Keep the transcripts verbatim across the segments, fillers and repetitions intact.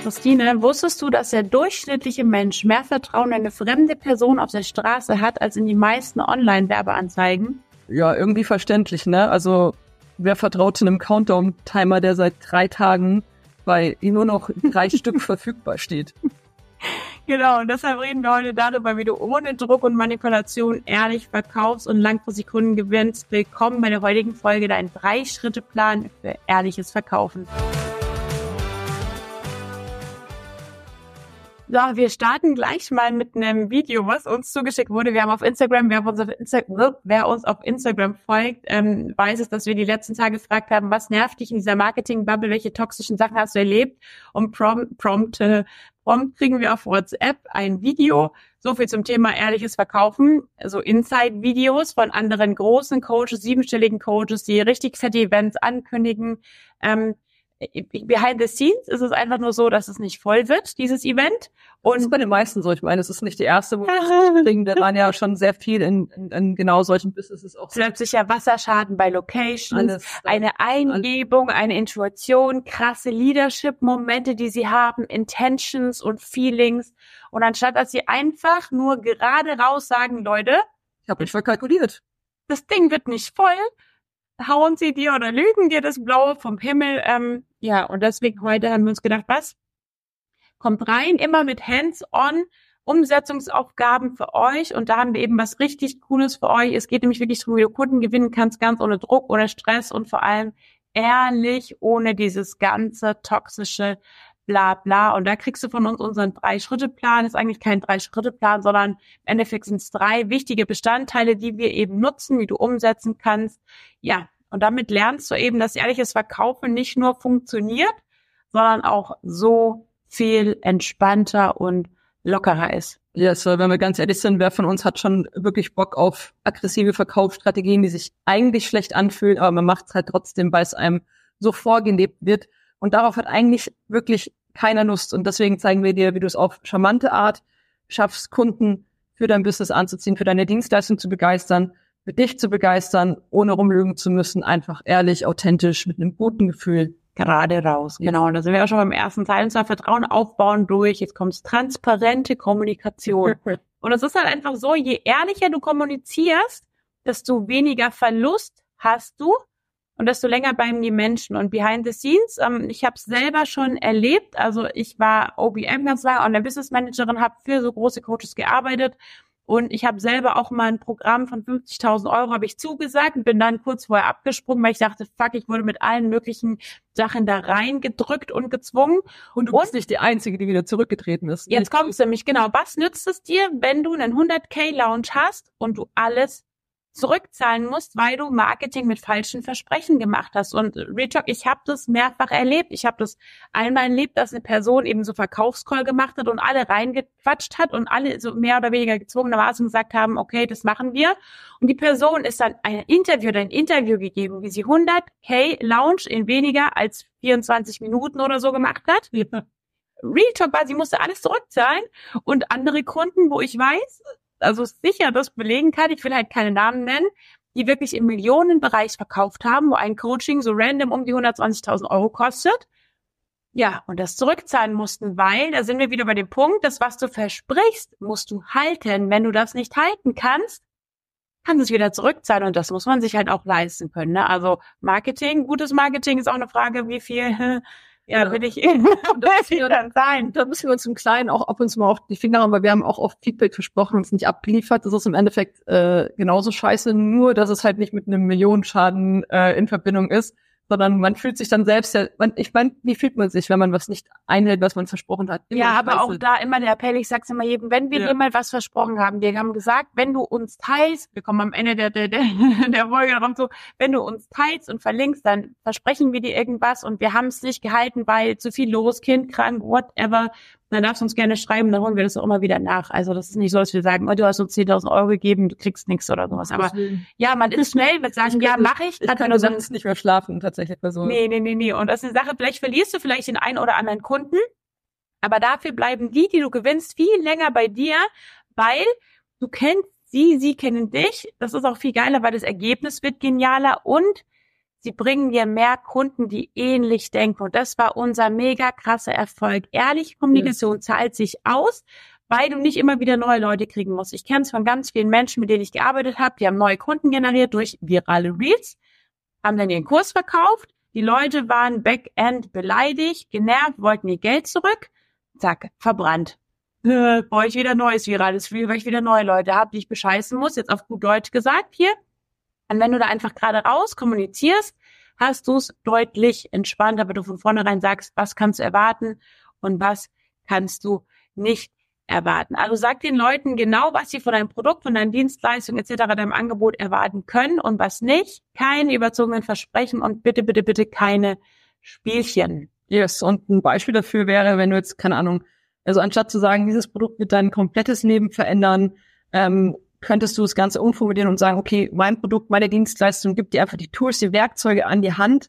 Christine, wusstest du, dass der durchschnittliche Mensch mehr Vertrauen in eine fremde Person auf der Straße hat, als in die meisten Online-Werbeanzeigen? Ja, irgendwie verständlich, ne? Also, wer vertraut einem Countdown-Timer, der seit drei Tagen bei nur noch drei Stück verfügbar steht? Genau, und deshalb reden wir heute darüber, wie du ohne Druck und Manipulation ehrlich verkaufst und langfristig Kunden gewinnst. Willkommen bei der heutigen Folge, dein Drei-Schritte-Plan für ehrliches Verkaufen. So, wir starten gleich mal mit einem Video, was uns zugeschickt wurde. Wir haben auf Instagram, wer uns auf, Insta- wer uns auf Instagram folgt, ähm, weiß es, dass wir die letzten Tage gefragt haben, was nervt dich in dieser Marketing-Bubble, welche toxischen Sachen hast du erlebt? Und prompt, prompt, äh, prompt kriegen wir auf WhatsApp ein Video. So viel zum Thema ehrliches Verkaufen. Also Inside-Videos von anderen großen Coaches, siebenstelligen Coaches, die richtig fette Events ankündigen. Ähm, Behind the scenes ist es einfach nur so, dass es nicht voll wird, dieses Event. Und das ist bei den meisten so. Ich meine, es ist nicht die erste, wo wir kriegen. Da waren ja schon sehr viel in, in, in genau solchen Businesses auch. Plötzlicher Wasserschaden bei Locations, alles, eine Eingebung, eine Intuition, krasse Leadership-Momente, die sie haben, Intentions und Feelings. Und anstatt, dass sie einfach nur gerade raus sagen, Leute, ich habe mich verkalkuliert. Das Ding wird nicht voll. Hauen sie dir oder lügen dir das Blaue vom Himmel. Ähm, ja, und deswegen heute haben wir uns gedacht, was? Kommt rein, immer mit Hands-on Umsetzungsaufgaben für euch. Und da haben wir eben was richtig Cooles für euch. Es geht nämlich wirklich darum, wie du Kunden gewinnen kannst, ganz ohne Druck, ohne Stress und vor allem ehrlich, ohne dieses ganze toxische bla bla. Und da kriegst du von uns unseren Drei-Schritte-Plan. Ist eigentlich kein Drei-Schritte-Plan, sondern im Endeffekt sind es drei wichtige Bestandteile, die wir eben nutzen, wie du umsetzen kannst. Ja, und damit lernst du eben, dass ehrliches Verkaufen nicht nur funktioniert, sondern auch so viel entspannter und lockerer ist. Ja, yes, wenn wir ganz ehrlich sind, wer von uns hat schon wirklich Bock auf aggressive Verkaufsstrategien, die sich eigentlich schlecht anfühlen, aber man macht es halt trotzdem, weil es einem so vorgelebt wird. Und darauf hat eigentlich wirklich keiner Lust. Und deswegen zeigen wir dir, wie du es auf charmante Art schaffst, Kunden für dein Business anzuziehen, für deine Dienstleistung zu begeistern, für dich zu begeistern, ohne rumlügen zu müssen, einfach ehrlich, authentisch, mit einem guten Gefühl. Gerade raus, ja. Genau. Und da sind wir auch schon beim ersten Teil, und zwar Vertrauen aufbauen durch, jetzt kommt transparente Kommunikation. Und es ist halt einfach so, je ehrlicher du kommunizierst, desto weniger Verlust hast du und desto länger bleiben die Menschen. Und behind the scenes, ähm, ich habe es selber schon erlebt, also ich war O B M ganz lange und eine Business Managerin, habe für so große Coaches gearbeitet. Und ich habe selber auch mal ein Programm von fünfzigtausend Euro habe ich zugesagt und bin dann kurz vorher abgesprungen, weil ich dachte, fuck, ich wurde mit allen möglichen Sachen da reingedrückt und gezwungen. Und du bist und, nicht die Einzige, die wieder zurückgetreten ist. Jetzt kommst du nämlich, genau. Was nützt es dir, wenn du einen hundert-K-Lounge hast und du alles zurückzahlen musst, weil du Marketing mit falschen Versprechen gemacht hast? Und Real Talk, ich habe das mehrfach erlebt. Ich habe das einmal erlebt, dass eine Person eben so Verkaufscall gemacht hat und alle reingequatscht hat und alle so mehr oder weniger gezwungenermaßen gesagt haben, okay, das machen wir. Und die Person ist dann ein Interview oder ein Interview gegeben, wie sie hundert-K-Lounge in weniger als vierundzwanzig Minuten oder so gemacht hat. Ja. Real Talk war, sie musste alles zurückzahlen. Und andere Kunden, wo ich weiß, also sicher das belegen kann, ich will halt keine Namen nennen, die wirklich im Millionenbereich verkauft haben, wo ein Coaching so random um die hundertzwanzigtausend Euro kostet. Ja, und das zurückzahlen mussten, weil, da sind wir wieder bei dem Punkt, das, was du versprichst, musst du halten. Wenn du das nicht halten kannst, kannst du es wieder zurückzahlen und das muss man sich halt auch leisten können. Ne? Also Marketing, gutes Marketing ist auch eine Frage, wie viel... Ja, will ich eben dann sein. Da müssen wir uns im Kleinen auch ab und zu mal auf die Finger hauen, weil wir haben auch oft Feedback versprochen und es nicht abgeliefert. Das ist im Endeffekt äh, genauso scheiße, nur dass es halt nicht mit einem Millionenschaden äh, in Verbindung ist, sondern man fühlt sich dann selbst ja, man, ich meine, wie fühlt man sich, wenn man was nicht einhält, was man versprochen hat? Immer ja, aber auch da immer der Appell, ich sag's immer jedem, wenn wir ja. dir mal was versprochen haben, wir haben gesagt, wenn du uns teilst, wir kommen am Ende der, der, der, der Folge darum so, wenn du uns teilst und verlinkst, dann versprechen wir dir irgendwas und wir haben es nicht gehalten, weil zu viel los, Kind krank, whatever, dann darfst du uns gerne schreiben, dann holen wir das auch immer wieder nach. Also das ist nicht so, dass wir sagen, oh, du hast uns zehntausend Euro gegeben, du kriegst nichts oder sowas. Aber ja, man ist schnell, wir sagen, ja, mache ich. Ich kann nur sonst nicht mehr schlafen, tatsächlich. Bei so. Nee, nee, nee, nee. Und das ist eine Sache, vielleicht verlierst du vielleicht den einen oder anderen Kunden, aber dafür bleiben die, die du gewinnst, viel länger bei dir, weil du kennst sie, sie kennen dich. Das ist auch viel geiler, weil das Ergebnis wird genialer und sie bringen dir mehr Kunden, die ähnlich denken. Und das war unser mega krasser Erfolg. Ehrliche Kommunikation zahlt sich aus, weil du nicht immer wieder neue Leute kriegen musst. Ich kenne es von ganz vielen Menschen, mit denen ich gearbeitet habe, die haben neue Kunden generiert durch virale Reels, haben dann ihren Kurs verkauft. Die Leute waren Backend beleidigt, genervt, wollten ihr Geld zurück. Zack, verbrannt. Äh, brauche ich wieder neues virales Reel, weil ich wieder neue Leute habe, die ich bescheißen muss. Jetzt auf gut Deutsch gesagt hier. Und wenn du da einfach gerade raus kommunizierst, hast du es deutlich entspannter, weil du von vornherein sagst, was kannst du erwarten und was kannst du nicht erwarten. Also sag den Leuten genau, was sie von deinem Produkt, von deiner Dienstleistung et cetera, deinem Angebot erwarten können und was nicht. Keine überzogenen Versprechen und bitte, bitte, bitte keine Spielchen. Yes, und ein Beispiel dafür wäre, wenn du jetzt, keine Ahnung, also anstatt zu sagen, dieses Produkt wird dein komplettes Leben verändern, ähm, könntest du das Ganze umformulieren und sagen, okay, mein Produkt, meine Dienstleistung gibt dir einfach die Tools, die Werkzeuge an die Hand,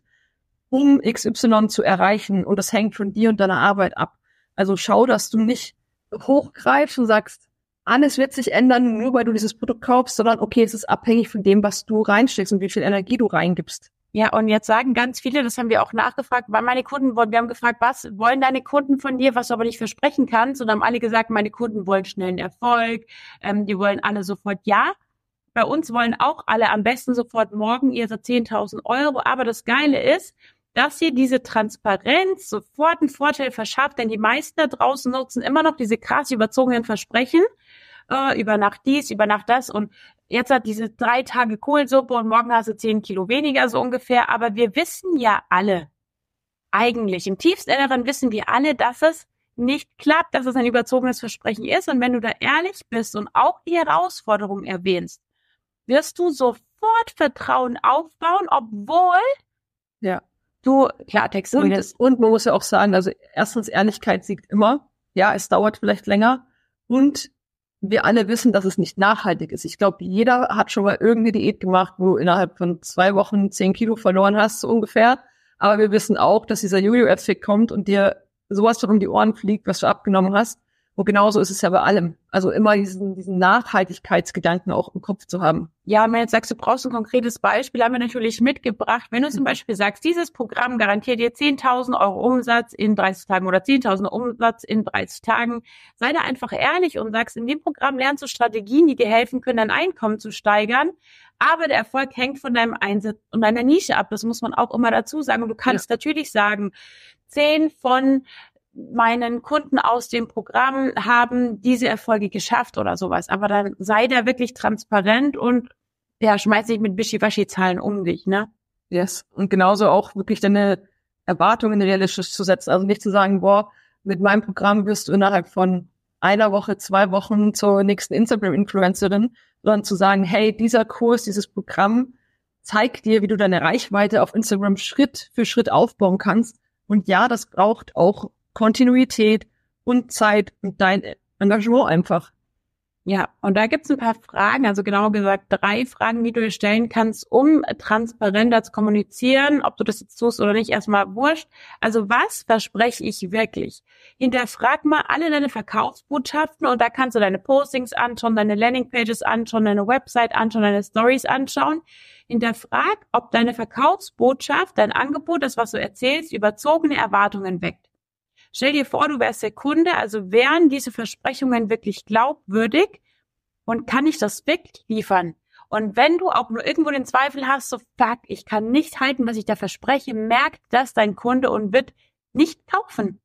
um X Y zu erreichen und das hängt von dir und deiner Arbeit ab. Also schau, dass du nicht hochgreifst und sagst, alles wird sich ändern, nur weil du dieses Produkt kaufst, sondern okay, es ist abhängig von dem, was du reinsteckst und wie viel Energie du reingibst. Ja, und jetzt sagen ganz viele, das haben wir auch nachgefragt, weil meine Kunden wollen, wir haben gefragt, was wollen deine Kunden von dir, was du aber nicht versprechen kannst, und haben alle gesagt, meine Kunden wollen schnellen Erfolg, ähm, die wollen alle sofort ja. Bei uns wollen auch alle am besten sofort morgen ihre zehntausend Euro, aber das Geile ist, dass hier diese Transparenz sofort einen Vorteil verschafft, denn die meisten da draußen nutzen immer noch diese krass überzogenen Versprechen, äh, über Nacht dies, über Nacht das, und jetzt hat diese drei Tage Kohlsuppe und morgen hast du zehn Kilo weniger, so ungefähr. Aber wir wissen ja alle, eigentlich, im tiefsten Inneren wissen wir alle, dass es nicht klappt, dass es ein überzogenes Versprechen ist. Und wenn du da ehrlich bist und auch die Herausforderung erwähnst, wirst du sofort Vertrauen aufbauen, obwohl ja. du Klartext redest. Und, und man muss ja auch sagen, also erstens, Ehrlichkeit siegt immer. Ja, es dauert vielleicht länger. Und wir alle wissen, dass es nicht nachhaltig ist. Ich glaube, jeder hat schon mal irgendeine Diät gemacht, wo du innerhalb von zwei Wochen zehn Kilo verloren hast, so ungefähr. Aber wir wissen auch, dass dieser Jojo-Effekt kommt und dir sowas von um die Ohren fliegt, was du abgenommen hast. Und genauso ist es ja bei allem. Also immer diesen, diesen Nachhaltigkeitsgedanken auch im Kopf zu haben. Ja, wenn du jetzt sagst, du brauchst ein konkretes Beispiel, haben wir natürlich mitgebracht. Wenn du zum Beispiel sagst, dieses Programm garantiert dir zehntausend Euro Umsatz in dreißig Tagen oder zehntausend Umsatz in dreißig Tagen, sei da einfach ehrlich und sagst, in dem Programm lernst du Strategien, die dir helfen können, dein Einkommen zu steigern. Aber der Erfolg hängt von deinem Einsatz und deiner Nische ab. Das muss man auch immer dazu sagen. Und du kannst ja natürlich sagen, zehn von meinen Kunden aus dem Programm haben diese Erfolge geschafft oder sowas. Aber dann sei da wirklich transparent und ja, schmeiß dich mit Wischiwaschi-Zahlen um dich, ne? Yes. Und genauso auch wirklich deine Erwartungen realistisch zu setzen. Also nicht zu sagen, boah, mit meinem Programm wirst du innerhalb von einer Woche, zwei Wochen zur nächsten Instagram-Influencerin, sondern zu sagen, hey, dieser Kurs, dieses Programm zeigt dir, wie du deine Reichweite auf Instagram Schritt für Schritt aufbauen kannst. Und ja, das braucht auch Kontinuität und Zeit und dein Engagement einfach. Ja, und da gibt's ein paar Fragen, also genau gesagt drei Fragen, die du dir stellen kannst, um transparenter zu kommunizieren, ob du das jetzt tust oder nicht, erstmal wurscht. Also was verspreche ich wirklich? Hinterfrag mal alle deine Verkaufsbotschaften und da kannst du deine Postings anschauen, deine Landingpages anschauen, deine Website anschauen, deine Stories anschauen. Hinterfrag, ob deine Verkaufsbotschaft, dein Angebot, das, was du erzählst, überzogene Erwartungen weckt. Stell dir vor, du wärst der Kunde, also wären diese Versprechungen wirklich glaubwürdig und kann ich das wirklich liefern? Und wenn du auch nur irgendwo den Zweifel hast, so fuck, ich kann nicht halten, was ich da verspreche, merkt das dein Kunde und wird nicht kaufen.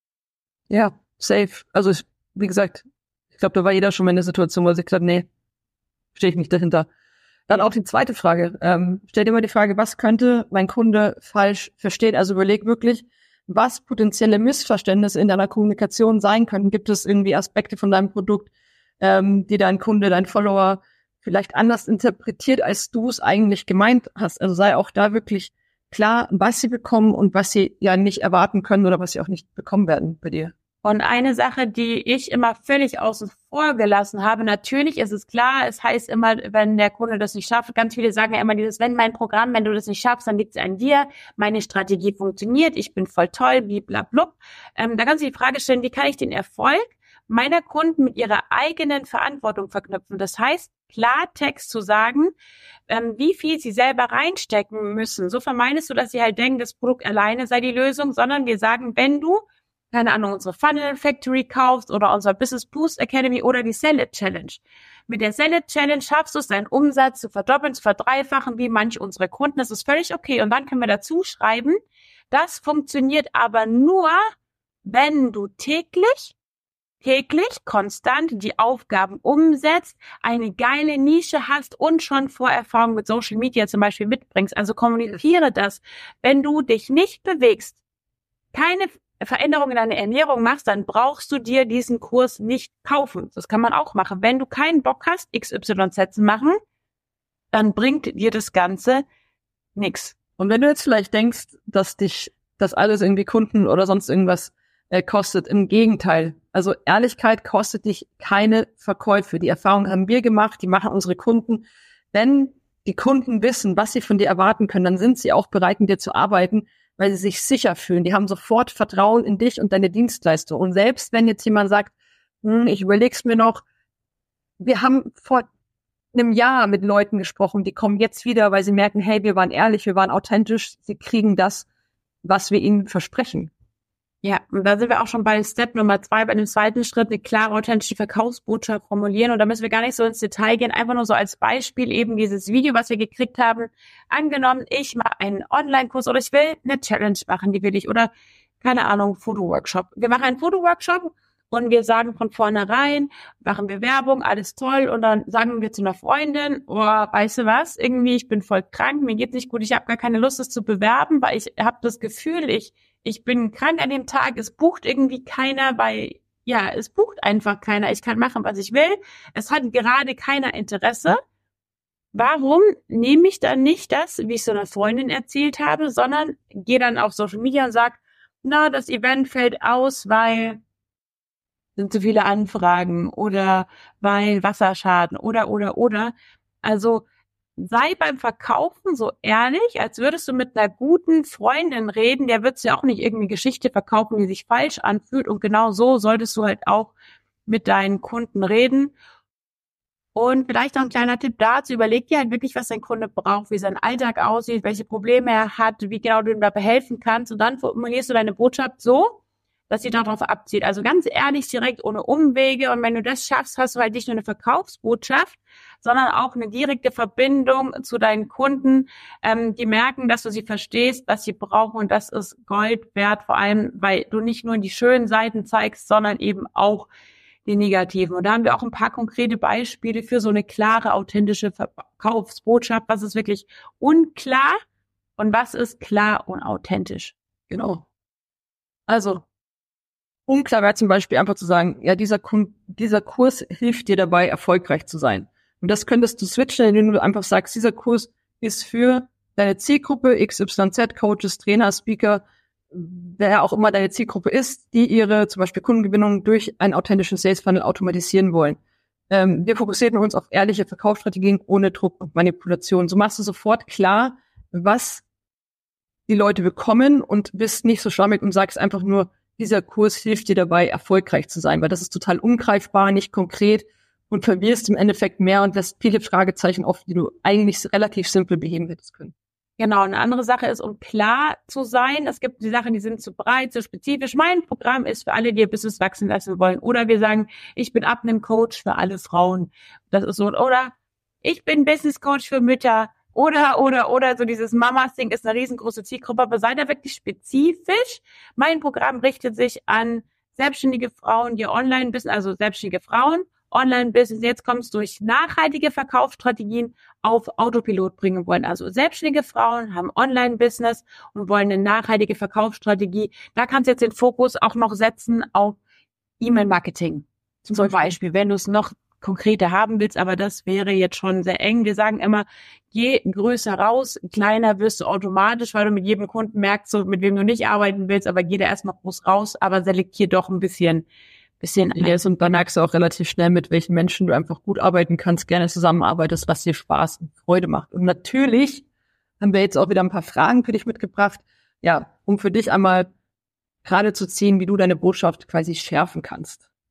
Ja, safe. Also ich, wie gesagt, ich glaube, da war jeder schon mal in der Situation, wo er sich gesagt hat, nee, stehe ich nicht dahinter. Dann auch die zweite Frage. Ähm, stell dir mal die Frage, was könnte mein Kunde falsch verstehen? Also überleg wirklich, was potenzielle Missverständnisse in deiner Kommunikation sein können. Gibt es irgendwie Aspekte von deinem Produkt, ähm, die dein Kunde, dein Follower vielleicht anders interpretiert, als du es eigentlich gemeint hast? Also sei auch da wirklich klar, was sie bekommen und was sie ja nicht erwarten können oder was sie auch nicht bekommen werden bei dir. Und eine Sache, die ich immer völlig außen vor gelassen habe, natürlich ist es klar, es heißt immer, wenn der Kunde das nicht schafft, ganz viele sagen ja immer dieses, wenn mein Programm, wenn du das nicht schaffst, dann liegt es an dir, meine Strategie funktioniert, ich bin voll toll, blablabla. Ähm, da kannst du die Frage stellen, wie kann ich den Erfolg meiner Kunden mit ihrer eigenen Verantwortung verknüpfen. Das heißt, Klartext zu sagen, ähm, wie viel sie selber reinstecken müssen. So vermeidest du, dass sie halt denken, das Produkt alleine sei die Lösung, sondern wir sagen, wenn du, keine Ahnung, unsere Funnel Factory kaufst oder unser Business Boost Academy oder die Sell It Challenge. Mit der Sell It Challenge schaffst du es, deinen Umsatz zu verdoppeln, zu verdreifachen, wie manche unserer Kunden. Das ist völlig okay. Und dann können wir dazu schreiben, das funktioniert aber nur, wenn du täglich, täglich, konstant die Aufgaben umsetzt, eine geile Nische hast und schon Vorerfahrung mit Social Media zum Beispiel mitbringst. Also kommuniziere das. Wenn du dich nicht bewegst, keine Veränderung in deiner Ernährung machst, dann brauchst du dir diesen Kurs nicht kaufen. Das kann man auch machen. Wenn du keinen Bock hast, X Y Z zu machen, dann bringt dir das Ganze nichts. Und wenn du jetzt vielleicht denkst, dass dich das alles irgendwie Kunden oder sonst irgendwas äh, kostet, im Gegenteil. Also Ehrlichkeit kostet dich keine Verkäufe. Die Erfahrung haben wir gemacht, die machen unsere Kunden. Wenn die Kunden wissen, was sie von dir erwarten können, dann sind sie auch bereit, mit dir zu arbeiten, weil sie sich sicher fühlen. Die haben sofort Vertrauen in dich und deine Dienstleistung. Und selbst wenn jetzt jemand sagt, hm, ich überleg's mir noch, wir haben vor einem Jahr mit Leuten gesprochen, die kommen jetzt wieder, weil sie merken, hey, wir waren ehrlich, wir waren authentisch, sie kriegen das, was wir ihnen versprechen. Ja, und da sind wir auch schon bei Step Nummer zwei, bei dem zweiten Schritt, eine klare, authentische Verkaufsbotschaft formulieren. Und da müssen wir gar nicht so ins Detail gehen, einfach nur so als Beispiel eben dieses Video, was wir gekriegt haben. Angenommen, ich mache einen Online-Kurs oder ich will eine Challenge machen, die will ich, oder keine Ahnung, Fotoworkshop. Wir machen einen Fotoworkshop und wir sagen von vornherein, machen wir Werbung, alles toll, und dann sagen wir zu einer Freundin, oh, weißt du was, irgendwie, ich bin voll krank, mir geht's nicht gut, ich habe gar keine Lust, das zu bewerben, weil ich habe das Gefühl, ich ich bin krank an dem Tag, es bucht irgendwie keiner, weil, ja, es bucht einfach keiner, ich kann machen, was ich will, es hat gerade keiner Interesse. Warum nehme ich dann nicht das, wie ich so einer Freundin erzählt habe, sondern gehe dann auf Social Media und sage, na, das Event fällt aus, weil sind zu viele Anfragen oder weil Wasserschaden oder, oder, oder. Also sei beim Verkaufen so ehrlich, als würdest du mit einer guten Freundin reden. Der wird ja auch nicht irgendwie Geschichte verkaufen, die sich falsch anfühlt. Und genau so solltest du halt auch mit deinen Kunden reden. Und vielleicht noch ein kleiner Tipp dazu, überleg dir halt wirklich, was dein Kunde braucht, wie sein Alltag aussieht, welche Probleme er hat, wie genau du ihm dabei helfen kannst. Und dann formulierst du deine Botschaft so, dass sie darauf abzielt. Also ganz ehrlich, direkt, ohne Umwege. Und wenn du das schaffst, hast du halt nicht nur eine Verkaufsbotschaft, sondern auch eine direkte Verbindung zu deinen Kunden. Ähm, die merken, dass du sie verstehst, was sie brauchen. Und das ist Gold wert, vor allem, weil du nicht nur die schönen Seiten zeigst, sondern eben auch die negativen. Und da haben wir auch ein paar konkrete Beispiele für so eine klare, authentische Verkaufsbotschaft. Was ist wirklich unklar und was ist klar und authentisch? Genau. Also, unklar wäre zum Beispiel einfach zu sagen, ja, dieser, Kun- dieser Kurs hilft dir dabei, erfolgreich zu sein. Und das könntest du switchen, indem du einfach sagst, dieser Kurs ist für deine Zielgruppe, X Y Z, Coaches, Trainer, Speaker, wer auch immer deine Zielgruppe ist, die ihre zum Beispiel Kundengewinnung durch einen authentischen Sales Funnel automatisieren wollen. Ähm, wir fokussieren uns auf ehrliche Verkaufsstrategien ohne Druck und Manipulation. So machst du sofort klar, was die Leute bekommen und bist nicht so schwammig und sagst einfach nur, dieser Kurs hilft dir dabei, erfolgreich zu sein, weil das ist total ungreifbar, nicht konkret und verwirrst im Endeffekt mehr und lässt viele Fragezeichen auf, die du eigentlich relativ simpel beheben hättest können. Genau, eine andere Sache ist, um klar zu sein, es gibt die Sachen, die sind zu breit, zu spezifisch. Mein Programm ist für alle, die ihr Business wachsen lassen wollen. Oder wir sagen, ich bin Abnehm-Coach für alle Frauen. Das ist so. Oder ich bin Business-Coach für Mütter. Oder, oder, oder, so dieses Mamas-Ding ist eine riesengroße Zielgruppe, aber sei da wirklich spezifisch. Mein Programm richtet sich an selbstständige Frauen, die Online-Business, also selbstständige Frauen, Online-Business, jetzt kommst du durch nachhaltige Verkaufsstrategien auf Autopilot bringen wollen. Also selbstständige Frauen haben Online-Business und wollen eine nachhaltige Verkaufsstrategie. Da kannst du jetzt den Fokus auch noch setzen auf E-Mail-Marketing. Zum Beispiel, wenn du es noch konkreter haben willst, aber das wäre jetzt schon sehr eng. Wir sagen immer, je größer raus, kleiner wirst du automatisch, weil du mit jedem Kunden merkst, so mit wem du nicht arbeiten willst, aber geh da erstmal groß raus, aber selektier doch ein bisschen bisschen yes, und dann merkst du auch relativ schnell, mit welchen Menschen du einfach gut arbeiten kannst, gerne zusammenarbeitest, was dir Spaß und Freude macht. Und natürlich haben wir jetzt auch wieder ein paar Fragen für dich mitgebracht, ja, um für dich einmal gerade zu ziehen, wie du deine Botschaft quasi schärfen kannst.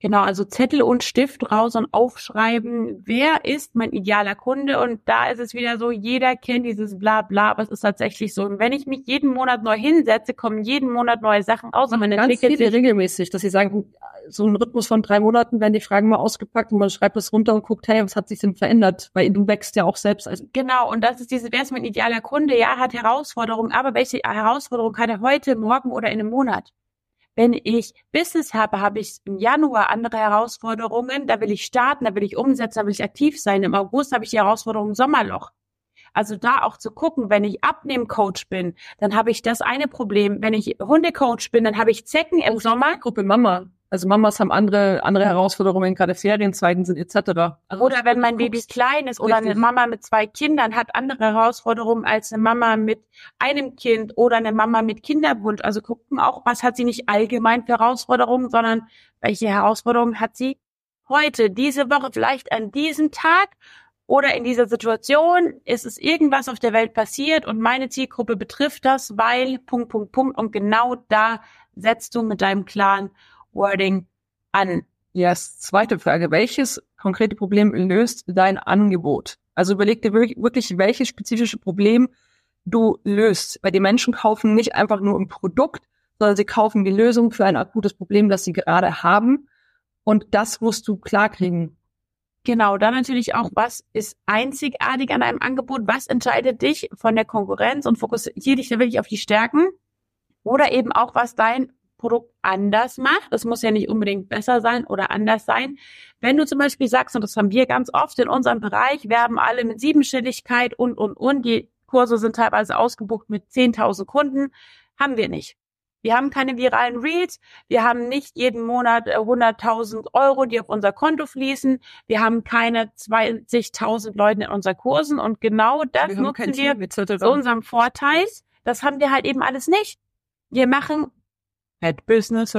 Genau, also Zettel und Stift raus und aufschreiben, wer ist mein idealer Kunde? Und da ist es wieder so, jeder kennt dieses Bla-Bla, aber es ist tatsächlich so. Und wenn ich mich jeden Monat neu hinsetze, kommen jeden Monat neue Sachen raus. Und man Ganz entwickelt viele sich regelmäßig, dass sie sagen, so ein Rhythmus von drei Monaten werden die Fragen mal ausgepackt und man schreibt das runter und guckt, hey, was hat sich denn verändert? Weil du wächst ja auch selbst. Als Genau, und das ist diese, wer ist mein idealer Kunde? Ja, hat Herausforderungen, aber welche Herausforderungen hat er heute, morgen oder in einem Monat? Wenn ich Business habe, habe ich im Januar andere Herausforderungen. Da will ich starten, da will ich umsetzen, da will ich aktiv sein. Im August habe ich die Herausforderung Sommerloch. Also da auch zu gucken, wenn ich Abnehmcoach bin, dann habe ich das eine Problem. Wenn ich Hundecoach bin, dann habe ich Zecken im Sommer. Gruppe Mama. Also Mamas haben andere andere Herausforderungen, gerade Ferienzeiten sind et cetera. Also oder wenn mein Baby klein ist oder Richtig. eine Mama mit zwei Kindern hat andere Herausforderungen als eine Mama mit einem Kind oder eine Mama mit Kinderwunsch. Also gucken auch, was hat sie nicht allgemein für Herausforderungen, sondern welche Herausforderungen hat sie heute, diese Woche, vielleicht an diesem Tag oder in dieser Situation. Ist es irgendwas auf der Welt passiert und meine Zielgruppe betrifft das, weil Punkt, Punkt, Punkt. Und genau da setzt du mit deinem klaren Wording an. Yes. Zweite Frage. Welches konkrete Problem löst dein Angebot? Also überleg dir wirklich, welches spezifische Problem du löst. Weil die Menschen kaufen nicht einfach nur ein Produkt, sondern sie kaufen die Lösung für ein akutes Problem, das sie gerade haben. Und das musst du klarkriegen. Genau, dann natürlich auch, was ist einzigartig an einem Angebot? Was entscheidet dich von der Konkurrenz und fokussiere dich da wirklich auf die Stärken? Oder eben auch, was dein Produkt anders macht. Das muss ja nicht unbedingt besser sein oder anders sein. Wenn du zum Beispiel sagst, und das haben wir ganz oft in unserem Bereich, wir haben alle mit Siebenstelligkeit und, und, und, die Kurse sind teilweise ausgebucht mit zehntausend Kunden, haben wir nicht. Wir haben keine viralen Reels, wir haben nicht jeden Monat hunderttausend Euro, die auf unser Konto fließen, wir haben keine zwanzigtausend Leute in unseren Kursen und genau das wir nutzen wir zu unserem Vorteil. Das haben wir halt eben alles nicht. Wir machen Ad Business,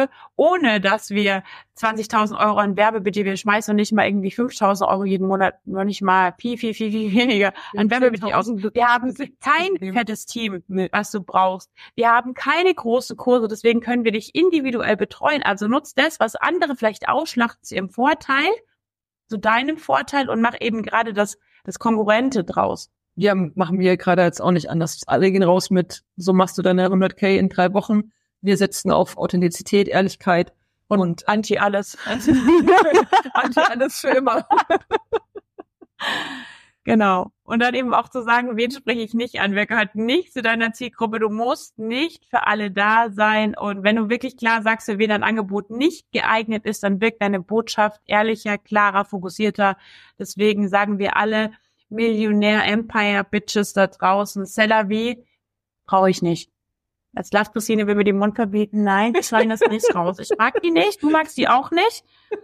ohne dass wir zwanzigtausend Euro an Werbebudget, wir schmeißen nicht mal irgendwie fünftausend Euro jeden Monat, noch nicht mal viel, viel, viel, viel weniger an Werbebudget aus. Wir haben kein fettes Team, was du brauchst. Wir haben keine großen Kurse, deswegen können wir dich individuell betreuen. Also nutz das, was andere vielleicht ausschlachten zu ihrem Vorteil, zu deinem Vorteil und mach eben gerade das, das Konkurrente draus. Ja, machen wir gerade jetzt auch nicht anders. Alle gehen raus mit, so machst du deine hunderttausend in drei Wochen. Wir setzen auf Authentizität, Ehrlichkeit und, und Anti-alles. Anti-alles für immer. Genau. Und dann eben auch zu sagen, wen spreche ich nicht an? Wer gehört nicht zu deiner Zielgruppe? Du musst nicht für alle da sein. Und wenn du wirklich klar sagst, für wen dein Angebot nicht geeignet ist, dann wirkt deine Botschaft ehrlicher, klarer, fokussierter. Deswegen sagen wir alle Millionär-Empire-Bitches da draußen, Seller wie, brauche ich nicht. Als Last-Christine will mir den Mund verbieten. Nein, wir schreien das nicht raus. Ich mag die nicht, du magst die auch nicht.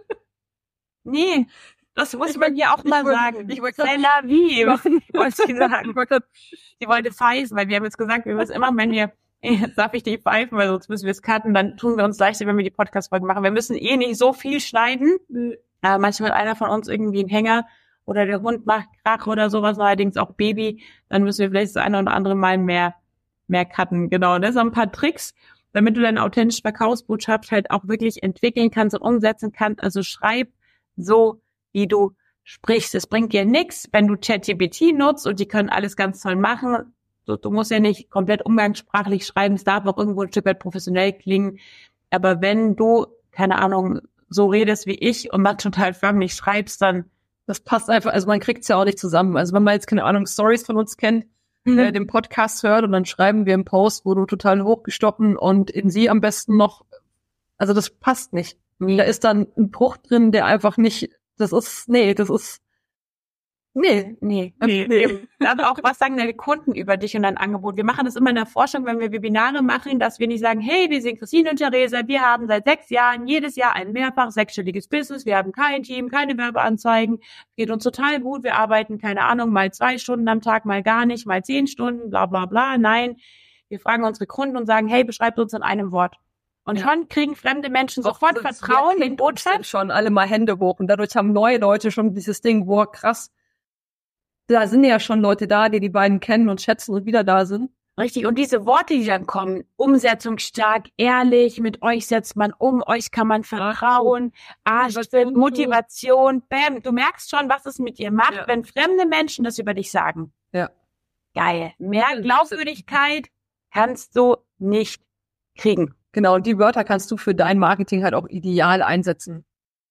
Nee, das muss man hier auch mal sagen. Ich wollte C'est la vie, wollte ich sagen. Die wollte pfeifen, weil wir haben jetzt gesagt, wir müssen immer, wenn wir, jetzt darf ich die pfeifen, weil sonst müssen wir es cutten, dann tun wir uns leichter, wenn wir die Podcast-Folgen machen. Wir müssen eh nicht so viel schneiden. Aber manchmal hat einer von uns irgendwie einen Hänger oder der Hund macht Krach oder sowas, allerdings auch Baby, dann müssen wir vielleicht das eine oder andere Mal mehr mehr cutten, genau. Und das sind ein paar Tricks, damit du deine authentische Verkaufsbotschaft halt auch wirklich entwickeln kannst und umsetzen kannst. Also schreib so, wie du sprichst. Es bringt dir nichts, wenn du ChatGPT nutzt und die können alles ganz toll machen. Du, du musst ja nicht komplett umgangssprachlich schreiben, es darf auch irgendwo ein Stück weit professionell klingen. Aber wenn du, keine Ahnung, so redest wie ich und mal total förmlich schreibst, dann das passt einfach, also man kriegt's ja auch nicht zusammen. Also wenn man jetzt, keine Ahnung, Stories von uns kennt, Mhm. Äh, den Podcast hört und dann schreiben wir einen Post, wo du total hochgestochen und in sie am besten noch, also das passt nicht. Mhm. Da ist dann ein Bruch drin, der einfach nicht, das ist, nee, das ist, nee, nee, nee. nee. Dann auch, was sagen deine Kunden über dich und dein Angebot? Wir machen das immer in der Forschung, wenn wir Webinare machen, dass wir nicht sagen, hey, wir sind Christine und Theresa, wir haben seit sechs Jahren jedes Jahr ein mehrfach sechsstelliges Business, wir haben kein Team, keine Werbeanzeigen, geht uns total gut, wir arbeiten, keine Ahnung, mal zwei Stunden am Tag, mal gar nicht, mal zehn Stunden, bla bla bla. Nein, wir fragen unsere Kunden und sagen, hey, beschreibt uns in einem Wort. Und ja. schon kriegen fremde Menschen sofort Vertrauen in Botschaft. Schon alle mal Hände hoch und dadurch haben neue Leute schon dieses Ding, boah, krass. Da sind ja schon Leute da, die die beiden kennen und schätzen und wieder da sind. Richtig, und diese Worte, die dann kommen, umsetzungsstark, ehrlich, mit euch setzt man um, euch kann man vertrauen, Arschtritt, Motivation, bam, du merkst schon, was es mit dir macht, ja. wenn fremde Menschen das über dich sagen. Ja. Geil. Mehr Glaubwürdigkeit kannst du nicht kriegen. Genau, und die Wörter kannst du für dein Marketing halt auch ideal einsetzen.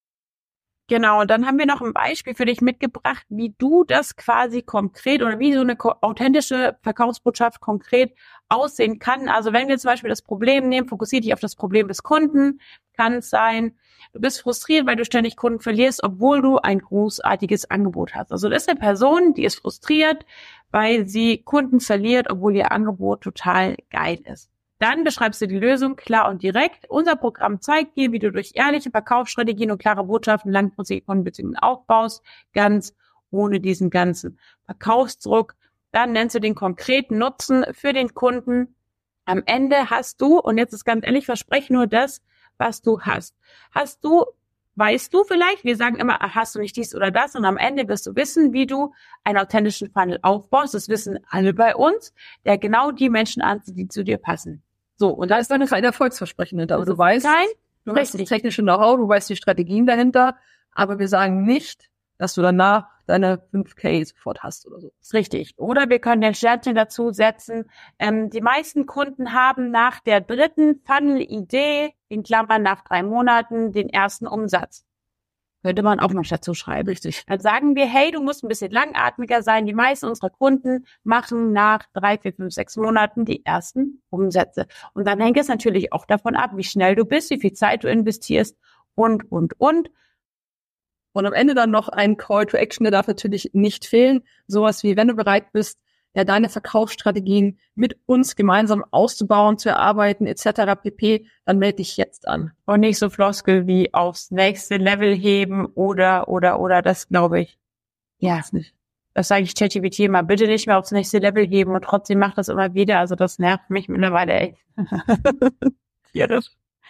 Genau, und dann haben wir noch ein Beispiel für dich mitgebracht, wie du das quasi konkret oder wie so eine authentische Verkaufsbotschaft konkret aussehen kann. Also wenn wir zum Beispiel das Problem nehmen, fokussiert dich auf das Problem des Kunden, kann es sein, du bist frustriert, weil du ständig Kunden verlierst, obwohl du ein großartiges Angebot hast. Also das ist eine Person, die ist frustriert, weil sie Kunden verliert, obwohl ihr Angebot total geil ist. Dann beschreibst du die Lösung klar und direkt. Unser Programm zeigt dir, wie du durch ehrliche Verkaufsstrategien und klare Botschaften langfristige Kundenbeziehungen aufbaust, ganz ohne diesen ganzen Verkaufsdruck. Dann nennst du den konkreten Nutzen für den Kunden. Am Ende hast du, und jetzt ist ganz ehrlich, verspreche nur das, was du hast. Hast du, weißt du vielleicht, wir sagen immer, hast du nicht dies oder das, und am Ende wirst du wissen, wie du einen authentischen Funnel aufbaust. Das wissen alle bei uns, der genau die Menschen anzieht, die zu dir passen. So, und da ist dann kein Erfolgsversprechen hinter. Aber du weißt, kein, du hast das technische Know-how, du weißt die Strategien dahinter, aber wir sagen nicht, dass du danach deine fünf K sofort hast oder so. Das ist richtig. Oder wir können den Sternchen dazu setzen. Ähm, die meisten Kunden haben nach der dritten Funnel-Idee, in Klammern nach drei Monaten, den ersten Umsatz. Könnte man auch mal dazu schreiben. Richtig. Dann sagen wir, hey, du musst ein bisschen langatmiger sein. Die meisten unserer Kunden machen nach drei, vier, fünf, sechs Monaten die ersten Umsätze. Und dann hängt es natürlich auch davon ab, wie schnell du bist, wie viel Zeit du investierst und, und, und. Und am Ende dann noch ein Call to Action, der darf natürlich nicht fehlen. Sowas wie, wenn du bereit bist, ja, deine Verkaufsstrategien mit uns gemeinsam auszubauen, zu erarbeiten, et cetera pp., dann melde dich jetzt an. Und nicht so Floskel wie aufs nächste Level heben oder, oder, oder, das glaube ich. Ja, das nicht. Das sage ich ChatGPT immer, bitte nicht mehr aufs nächste Level heben, und trotzdem macht das immer wieder. Also das nervt mich mittlerweile echt. Ja, das.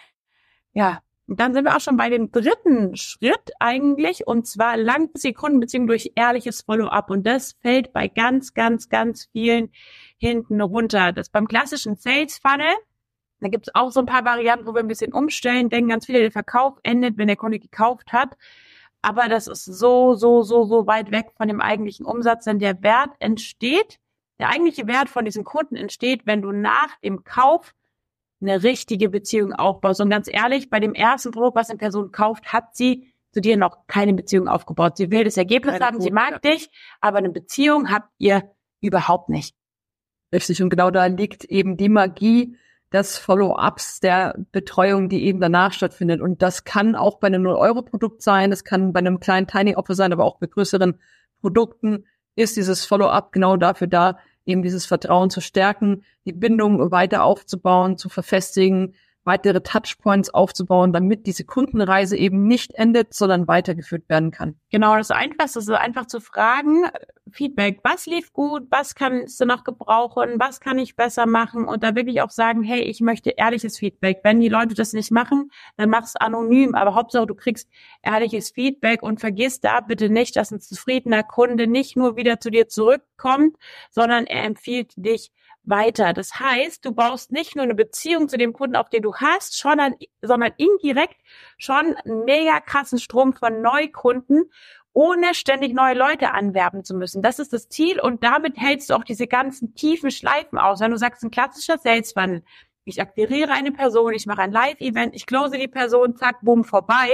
Ja. Und dann sind wir auch schon bei dem dritten Schritt eigentlich, und zwar langfristige Kundenbeziehungen durch ehrliches Follow-up. Und das fällt bei ganz, ganz, ganz vielen hinten runter. Das beim klassischen Sales Funnel, da gibt es auch so ein paar Varianten, wo wir ein bisschen umstellen, denken ganz viele, der Verkauf endet, wenn der Kunde gekauft hat. Aber das ist so, so, so, so weit weg von dem eigentlichen Umsatz, denn der Wert entsteht, der eigentliche Wert von diesem Kunden entsteht, wenn du nach dem Kauf eine richtige Beziehung aufbaust. Und ganz ehrlich, bei dem ersten Produkt, was eine Person kauft, hat sie zu dir noch keine Beziehung aufgebaut. Sie will das Ergebnis haben, sie mag dich, aber eine Beziehung habt ihr überhaupt nicht. Richtig, und genau da liegt eben die Magie des Follow-ups, der Betreuung, die eben danach stattfindet. Und das kann auch bei einem null Euro Produkt sein, das kann bei einem kleinen Tiny Offer sein, aber auch bei größeren Produkten ist dieses Follow-up genau dafür da, eben dieses Vertrauen zu stärken, die Bindung weiter aufzubauen, zu verfestigen, weitere Touchpoints aufzubauen, damit diese Kundenreise eben nicht endet, sondern weitergeführt werden kann. Genau, das Einfachste ist einfach zu fragen, Feedback, was lief gut, was kannst du noch gebrauchen, was kann ich besser machen, und da wirklich auch sagen, hey, ich möchte ehrliches Feedback. Wenn die Leute das nicht machen, dann mach es anonym, aber Hauptsache du kriegst ehrliches Feedback, und vergiss da bitte nicht, dass ein zufriedener Kunde nicht nur wieder zu dir zurückkommt, sondern er empfiehlt dich weiter. Das heißt, du baust nicht nur eine Beziehung zu dem Kunden, auf den du hast, schon an, sondern indirekt schon einen mega krassen Strom von Neukunden, ohne ständig neue Leute anwerben zu müssen. Das ist das Ziel, und damit hältst du auch diese ganzen tiefen Schleifen aus. Wenn du sagst, ein klassischer Sales Funnel, ich akquiriere eine Person, ich mache ein Live-Event, ich close die Person, zack, bumm, vorbei.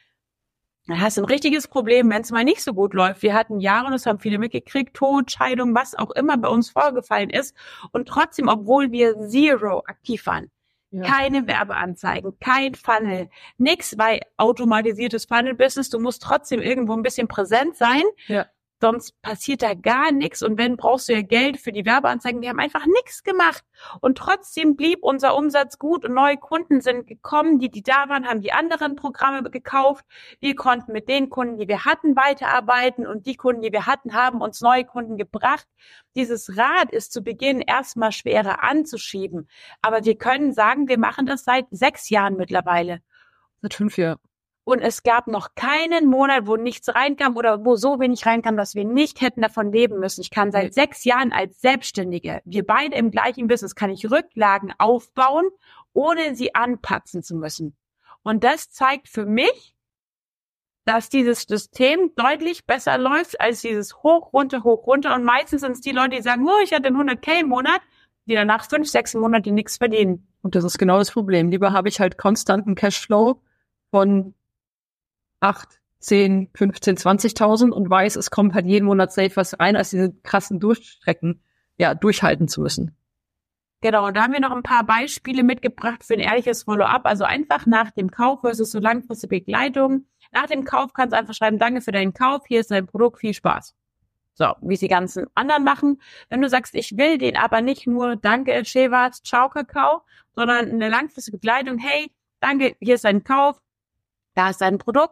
Dann hast du ein richtiges Problem, wenn es mal nicht so gut läuft. Wir hatten Jahre, und das haben viele mitgekriegt, Tod, Scheidung, was auch immer bei uns vorgefallen ist. Und trotzdem, obwohl wir zero aktiv waren, ja. Keine Werbeanzeigen, kein Funnel, nix, weil automatisiertes Funnel-Business, du musst trotzdem irgendwo ein bisschen präsent sein. Ja. Sonst passiert da gar nichts, und wenn, brauchst du ja Geld für die Werbeanzeigen. Wir haben einfach nichts gemacht, und trotzdem blieb unser Umsatz gut, und neue Kunden sind gekommen, die, die da waren, haben die anderen Programme gekauft. Wir konnten mit den Kunden, die wir hatten, weiterarbeiten, und die Kunden, die wir hatten, haben uns neue Kunden gebracht. Dieses Rad ist zu Beginn erstmal schwerer anzuschieben, aber wir können sagen, wir machen das seit sechs Jahren mittlerweile. Seit fünf Jahren. Und es gab noch keinen Monat, wo nichts reinkam oder wo so wenig reinkam, dass wir nicht hätten davon leben müssen. Ich kann seit sechs Jahren als Selbstständige, wir beide im gleichen Business, kann ich Rücklagen aufbauen, ohne sie anpatzen zu müssen. Und das zeigt für mich, dass dieses System deutlich besser läuft als dieses hoch, runter, hoch, runter. Und meistens sind es die Leute, die sagen, oh, ich hatte einen hundert K im Monat, die danach fünf, sechs Monate nichts verdienen. Und das ist genau das Problem. Lieber habe ich halt konstanten Cashflow von acht, zehn, fünfzehn, zwanzigtausend und weiß, es kommt halt jeden Monat safe was rein, als diese krassen Durchstrecken, ja, durchhalten zu müssen. Genau, und da haben wir noch ein paar Beispiele mitgebracht für ein ehrliches Follow-up. Also einfach nach dem Kauf versus so langfristige Begleitung. Nach dem Kauf kannst du einfach schreiben, danke für deinen Kauf, hier ist dein Produkt, viel Spaß. So, wie es die ganzen anderen machen. Wenn du sagst, ich will den aber nicht nur, danke, Chevas, ciao, Kakao, sondern eine langfristige Begleitung, hey, danke, hier ist dein Kauf, da ist dein Produkt.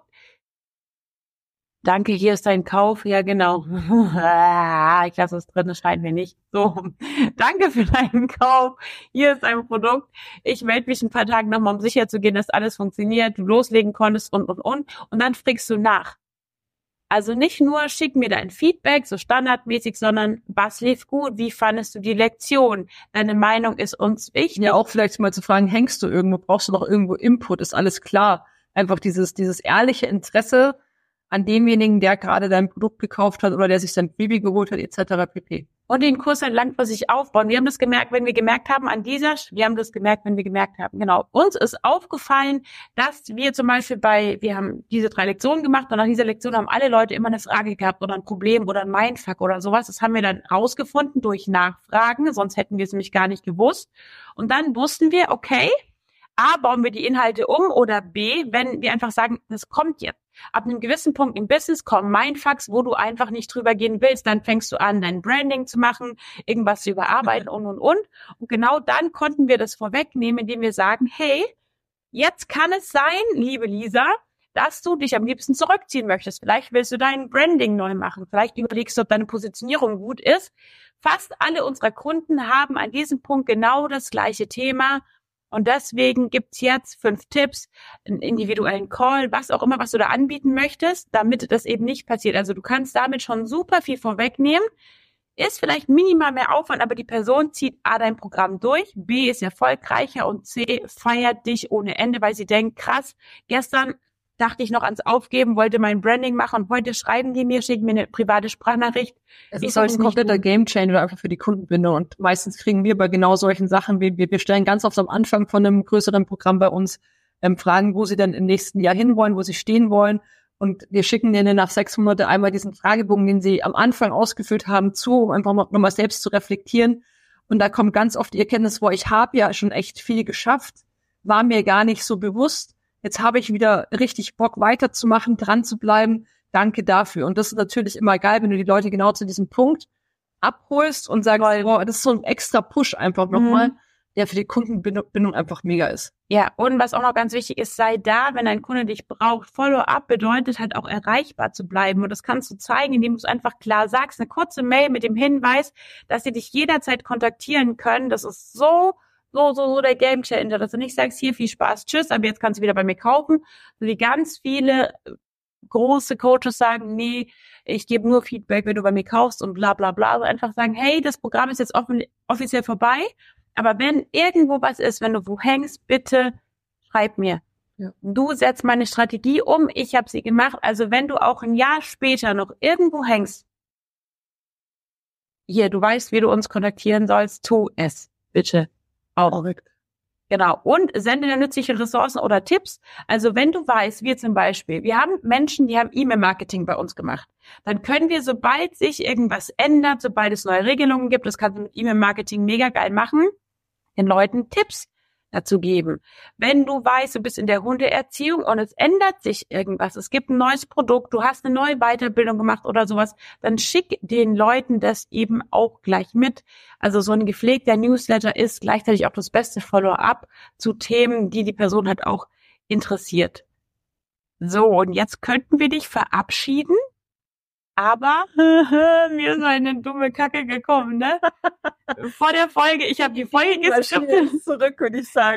Danke, hier ist dein Kauf. Ja, genau. Ich lasse es drin, das schneiden wir nicht. So, danke für deinen Kauf. Hier ist dein Produkt. Ich melde mich ein paar Tage nochmal, um sicher zu gehen, dass alles funktioniert, du loslegen konntest und, und, und. Und dann fragst du nach. Also nicht nur schick mir dein Feedback, so standardmäßig, sondern was lief gut? Wie fandest du die Lektion? Deine Meinung ist uns wichtig. Ja, auch vielleicht mal zu fragen, hängst du irgendwo, brauchst du noch irgendwo Input? Ist alles klar? Einfach dieses, dieses ehrliche Interesse an demjenigen, der gerade dein Produkt gekauft hat oder der sich sein Freebie geholt hat, et cetera pp. Und den Kurs dann langfristig aufbauen. Wir haben das gemerkt, wenn wir gemerkt haben an dieser, wir haben das gemerkt, wenn wir gemerkt haben, genau. Uns ist aufgefallen, dass wir zum Beispiel bei, wir haben diese drei Lektionen gemacht und nach dieser Lektion haben alle Leute immer eine Frage gehabt oder ein Problem oder ein Mindfuck oder sowas. Das haben wir dann rausgefunden durch Nachfragen, sonst hätten wir es nämlich gar nicht gewusst. Und dann wussten wir, okay, A, bauen wir die Inhalte um oder B, wenn wir einfach sagen, das kommt jetzt. Ab einem gewissen Punkt im Business kommen Mindfucks, wo du einfach nicht drüber gehen willst. Dann fängst du an, dein Branding zu machen, irgendwas zu überarbeiten und, und, und. Und genau dann konnten wir das vorwegnehmen, indem wir sagen, hey, jetzt kann es sein, liebe Lisa, dass du dich am liebsten zurückziehen möchtest. Vielleicht willst du dein Branding neu machen. Vielleicht überlegst du, ob deine Positionierung gut ist. Fast alle unserer Kunden haben an diesem Punkt genau das gleiche Thema. Und deswegen gibt's jetzt fünf Tipps, einen individuellen Call, was auch immer, was du da anbieten möchtest, damit das eben nicht passiert. Also du kannst damit schon super viel vorwegnehmen. Ist vielleicht minimal mehr Aufwand, aber die Person zieht A, dein Programm durch, B, ist erfolgreicher und C, feiert dich ohne Ende, weil sie denkt, krass, gestern dachte ich noch ans Aufgeben, wollte mein Branding machen und heute schreiben die mir, schicken mir eine private Sprachnachricht. Es ist ein kompletter Gamechanger einfach für die Kundenbindung und meistens kriegen wir bei genau solchen Sachen, wir, wir stellen ganz oft am Anfang von einem größeren Programm bei uns ähm, Fragen, wo sie dann im nächsten Jahr hinwollen, wo sie stehen wollen und wir schicken denen nach sechs Monaten einmal diesen Fragebogen, den sie am Anfang ausgefüllt haben, zu, um einfach mal, mal selbst zu reflektieren und da kommt ganz oft die Erkenntnis, wo ich habe ja schon echt viel geschafft, war mir gar nicht so bewusst. Jetzt habe ich wieder richtig Bock, weiterzumachen, dran zu bleiben. Danke dafür. Und das ist natürlich immer geil, wenn du die Leute genau zu diesem Punkt abholst und sagst, boah, das ist so ein extra Push einfach nochmal, mhm. der für die Kundenbindung einfach mega ist. Ja, und was auch noch ganz wichtig ist, sei da, wenn ein Kunde dich braucht. Follow-up bedeutet halt auch erreichbar zu bleiben. Und das kannst du zeigen, indem du es einfach klar sagst. Eine kurze Mail mit dem Hinweis, dass sie dich jederzeit kontaktieren können. Das ist so So, so, so der Gamechanger, dass du nicht sagst, hier viel Spaß, tschüss, aber jetzt kannst du wieder bei mir kaufen. Wie ganz viele große Coaches sagen, nee, ich gebe nur Feedback, wenn du bei mir kaufst und bla bla bla. Also einfach sagen, hey, das Programm ist jetzt offen, offiziell vorbei, aber wenn irgendwo was ist, wenn du wo hängst, bitte schreib mir. Ja. Du setzt meine Strategie um, ich habe sie gemacht. Also wenn du auch ein Jahr später noch irgendwo hängst, hier, du weißt, wie du uns kontaktieren sollst, tu es, bitte. Auch. Korrekt. Genau. Und sende dir nützliche Ressourcen oder Tipps. Also wenn du weißt, wir zum Beispiel, wir haben Menschen, die haben E-Mail-Marketing bei uns gemacht. Dann können wir, sobald sich irgendwas ändert, sobald es neue Regelungen gibt, das kannst du mit E-Mail-Marketing mega geil machen, den Leuten Tipps dazu geben. Wenn du weißt, du bist in der Hundeerziehung und es ändert sich irgendwas, es gibt ein neues Produkt, du hast eine neue Weiterbildung gemacht oder sowas, dann schick den Leuten das eben auch gleich mit. Also so ein gepflegter Newsletter ist gleichzeitig auch das beste Follow-up zu Themen, die die Person halt auch interessiert. So, und jetzt könnten wir dich verabschieden, aber mir ist eine dumme Kacke gekommen, ne? Vor der Folge, ich habe die Folge geskriptet. Zurück, würde ich sagen.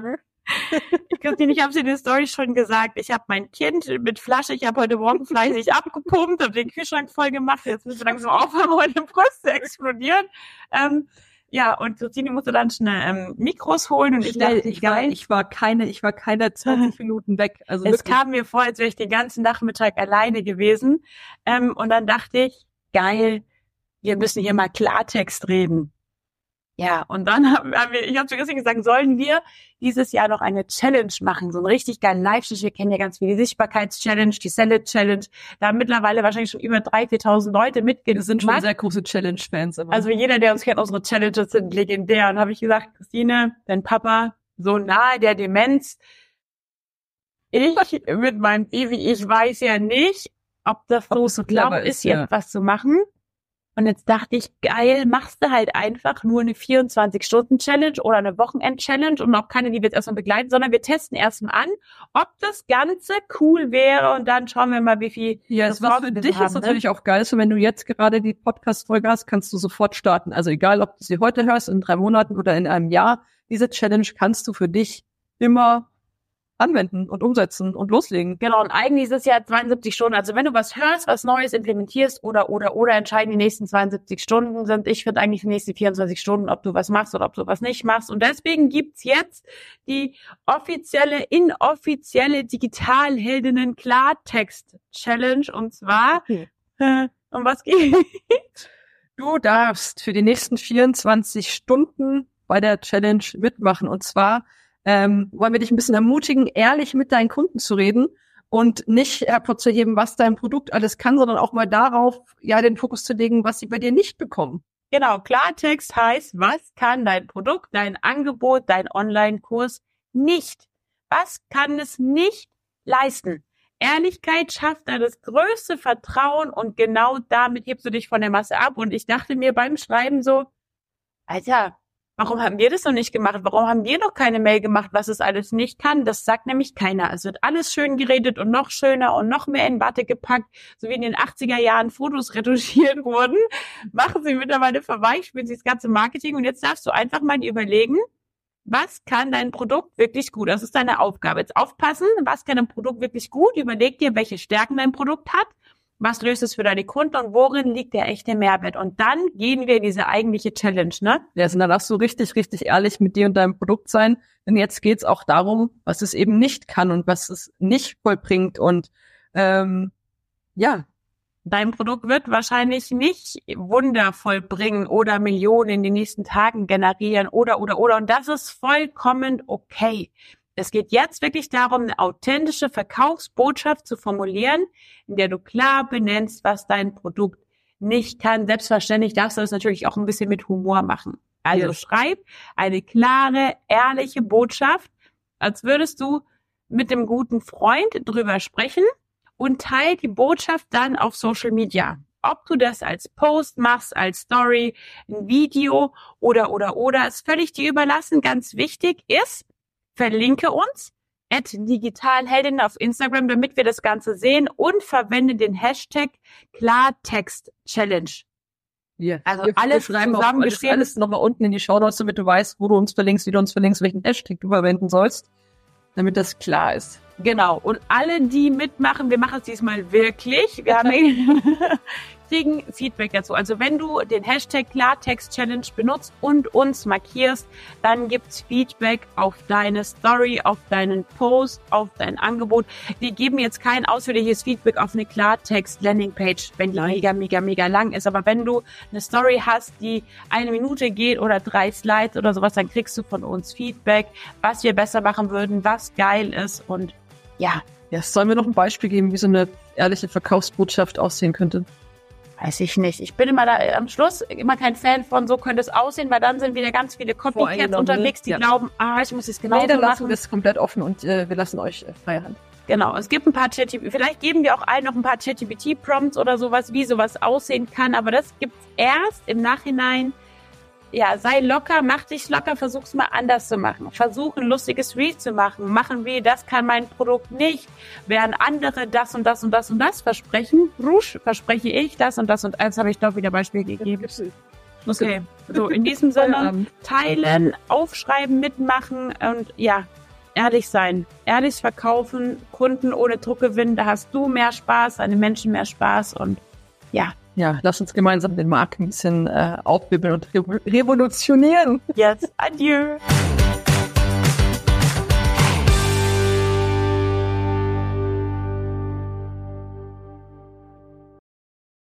Christine, ich habe dir in der Story schon gesagt, ich habe mein Kind mit Flasche, ich habe heute Morgen fleißig abgepumpt, habe den Kühlschrank voll gemacht, jetzt müssen wir langsam aufhören, meine Brüste explodieren. Ähm, ja, und Christine musste dann schnell ähm, Mikros holen und ich Schnell, dachte, ich war, ich war keine, ich war keine zwanzig Minuten weg. Also es wirklich. kam mir vor, als wäre ich den ganzen Nachmittag alleine gewesen. Ähm, und dann dachte ich, geil, wir müssen hier mal Klartext reden. Ja, und dann haben wir, ich habe zu Christine gesagt, sollen wir dieses Jahr noch eine Challenge machen, so einen richtig geilen Live-Stich. Wir kennen ja ganz viel die Sichtbarkeits-Challenge, die Salad-Challenge. Da haben mittlerweile wahrscheinlich schon über dreitausend, viertausend Leute mitgemacht. Wir sind schon sehr große Challenge-Fans. Aber. Also jeder, der uns kennt, unsere Challenges sind legendär. Und habe ich gesagt, Christine, dein Papa, so nahe der Demenz. Ich mit meinem Baby, ich weiß ja nicht, ob das so so clever ist, jetzt ja. was zu machen. Und jetzt dachte ich, geil, machst du halt einfach nur eine vierundzwanzig-Stunden-Challenge oder eine Wochenend-Challenge und auch keine, die wir jetzt erstmal begleiten, sondern wir testen erstmal an, ob das Ganze cool wäre und dann schauen wir mal, wie viel. Ja, das was für dich haben, ist natürlich ne? auch geil. So, wenn du jetzt gerade die Podcast-Folge hast, kannst du sofort starten. Also egal, ob du sie heute hörst, in drei Monaten oder in einem Jahr, diese Challenge kannst du für dich immer anwenden und umsetzen und loslegen. Genau, und eigentlich ist es ja zweiundsiebzig Stunden. Also wenn du was hörst, was Neues implementierst oder, oder, oder entscheiden die nächsten zweiundsiebzig Stunden sind, ich finde eigentlich die nächsten vierundzwanzig Stunden, ob du was machst oder ob du was nicht machst. Und deswegen gibt's jetzt die offizielle, inoffizielle Digitalheldinnen-Klartext-Challenge. Und zwar, okay. äh, um was geht's? Du darfst für die nächsten vierundzwanzig Stunden bei der Challenge mitmachen. Und zwar Ähm, wollen wir dich ein bisschen ermutigen, ehrlich mit deinen Kunden zu reden und nicht hervorzuheben, was dein Produkt alles kann, sondern auch mal darauf, ja, den Fokus zu legen, was sie bei dir nicht bekommen. Genau, Klartext heißt, was kann dein Produkt, dein Angebot, dein Online-Kurs nicht? Was kann es nicht leisten? Ehrlichkeit schafft da das größte Vertrauen und genau damit hebst du dich von der Masse ab. Und ich dachte mir beim Schreiben so, Alter, warum haben wir das noch nicht gemacht? Warum haben wir noch keine Mail gemacht, was es alles nicht kann? Das sagt nämlich keiner. Es wird alles schön geredet und noch schöner und noch mehr in Watte gepackt, so wie in den achtziger Jahren Fotos retuschiert wurden. Machen sie mittlerweile vorbei, spielen sie das ganze Marketing und jetzt darfst du einfach mal überlegen, was kann dein Produkt wirklich gut? Das ist deine Aufgabe. Jetzt aufpassen, was kann dein Produkt wirklich gut? Überleg dir, welche Stärken dein Produkt hat. Was löst es für deine Kunden und worin liegt der echte Mehrwert? Und dann gehen wir in diese eigentliche Challenge, ne? Ja, also dann darfst du richtig, richtig ehrlich mit dir und deinem Produkt sein. Denn jetzt geht's auch darum, was es eben nicht kann und was es nicht vollbringt. Und ähm, ja, dein Produkt wird wahrscheinlich nicht Wunder vollbringen oder Millionen in den nächsten Tagen generieren oder, oder, oder. Und das ist vollkommen okay. Es geht jetzt wirklich darum, eine authentische Verkaufsbotschaft zu formulieren, in der du klar benennst, was dein Produkt nicht kann. Selbstverständlich darfst du das natürlich auch ein bisschen mit Humor machen. Also yes. Schreib eine klare, ehrliche Botschaft, als würdest du mit einem guten Freund drüber sprechen und teil die Botschaft dann auf Social Media. Ob du das als Post machst, als Story, ein Video oder, oder, oder, ist völlig dir überlassen. Ganz wichtig ist, verlinke uns, at Digitalheldin auf Instagram, damit wir das Ganze sehen und verwende den Hashtag Klartext-Challenge. Ja, also wir, alles wir zusammengeschrieben. Alles, alles nochmal unten in die Shownotes, damit du weißt, wo du uns verlinkst, wie du uns verlinkst, welchen Hashtag du verwenden sollst, damit das klar ist. Genau. Und alle, die mitmachen, wir machen es diesmal wirklich. Wir haben kriegen Feedback dazu. Also wenn du den Hashtag Klartext Challenge benutzt und uns markierst, dann gibt's Feedback auf deine Story, auf deinen Post, auf dein Angebot. Wir geben jetzt kein ausführliches Feedback auf eine Klartext Landingpage, wenn die mega, mega, mega lang ist. Aber wenn du eine Story hast, die eine Minute geht oder drei Slides oder sowas, dann kriegst du von uns Feedback, was wir besser machen würden, was geil ist und ja. Ja, sollen wir noch ein Beispiel geben, wie so eine ehrliche Verkaufsbotschaft aussehen könnte? Weiß ich nicht. Ich bin immer da am Schluss immer kein Fan von, so könnte es aussehen, weil dann sind wieder ganz viele Copycats unterwegs, die ja. glauben, ah, ich muss es genau nee, dann machen. lassen wir es komplett offen und äh, wir lassen euch äh, freie Hand. Genau, es gibt ein paar ChatGPT, vielleicht geben wir auch allen noch ein paar ChatGPT-Prompts oder sowas, wie sowas aussehen kann, aber das gibt's erst im Nachhinein. Ja, sei locker, mach dich locker, versuch's mal anders zu machen. Versuch ein lustiges Reel zu machen. Machen wir, das kann mein Produkt nicht. Während andere das und das und das und das versprechen, rusch, verspreche ich das und das und das, habe ich doch wieder Beispiel gegeben. Okay, so in diesem Sinne, teilen, aufschreiben, mitmachen und ja, ehrlich sein. Ehrlich verkaufen, Kunden ohne Druck gewinnen, da hast du mehr Spaß, deine Menschen mehr Spaß und ja. Ja, lass uns gemeinsam den Markt ein bisschen äh, aufwirbeln und revolutionieren. Yes, adieu.